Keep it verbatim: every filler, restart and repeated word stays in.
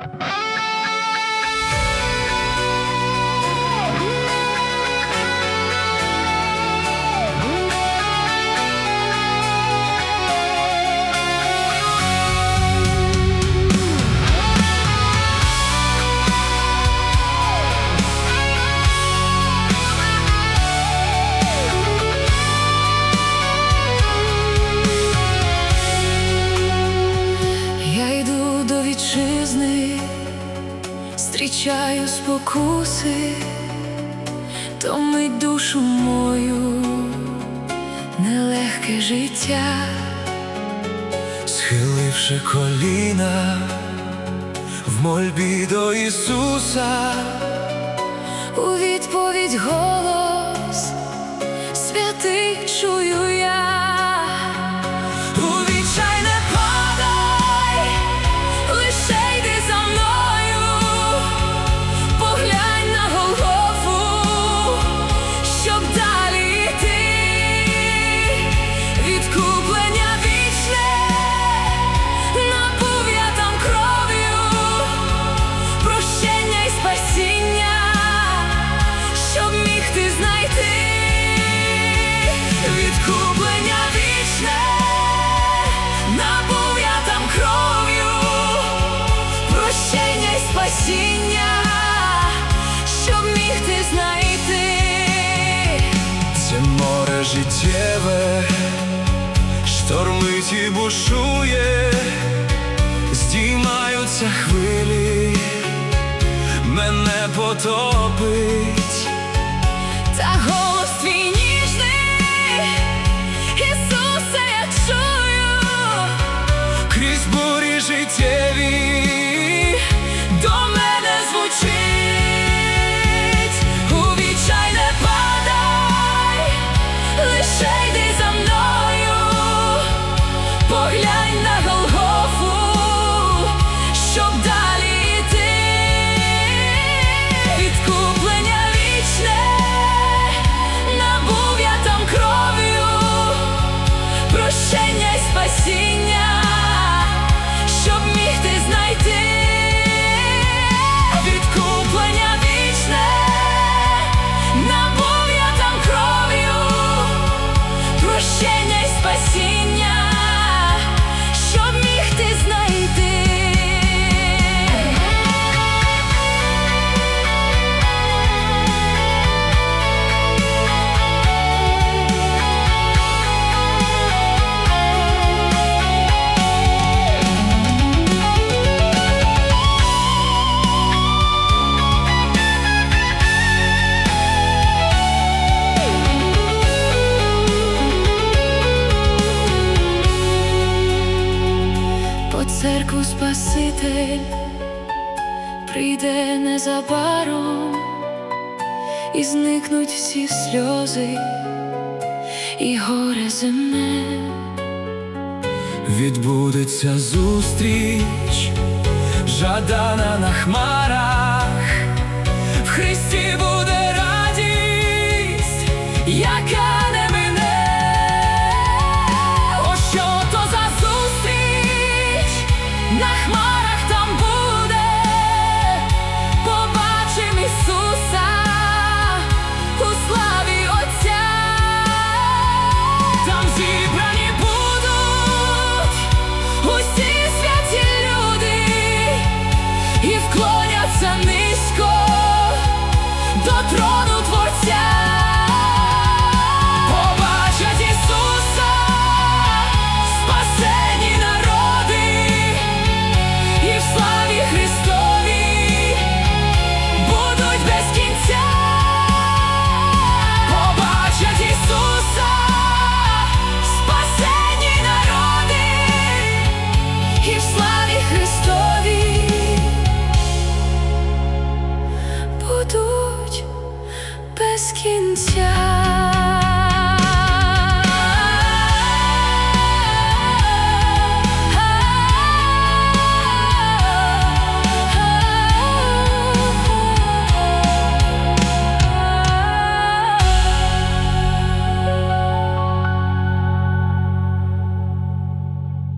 Зустрічаю спокуси, томить душу мою нелегке життя. Схиливши коліна в мольбі до Ісуса, у відповідь голос святий чую я. У відчай не падай, лише йди за мною, поглянь на Голгофу, щоб далі йти. Відкуплення вічне набув я там кров'ю, прощення й спасіння, щоб міг ти знайти. Відкуплення вічне набув я там кров'ю, прощення й спасіння, щоб міг ти знайти. Це море життєве штормить і бушує, здіймаються хвилі, мене потопить. Та голос твій ніжний, Ісусе, я чую, Крізь бурі життєві до мене звучить. У відчай не падай, лише йди за мною, поглянь на Голгофу, щоб далі йти. Відкуплення вічне набув я там кров'ю, прощення й спасіння, щоб міг ти знайти. Відкуплення вічне набув я там кров'ю, прощення й спасіння, щоб міг ти знайти. по церкву Спаситель прийде незабаром, і зникнуть всі сльози і горе земне. Відбудеться зустріч, жадана на хмарах, в Христі буде радість, яка не мине. О, що то за зустріч на хмарах?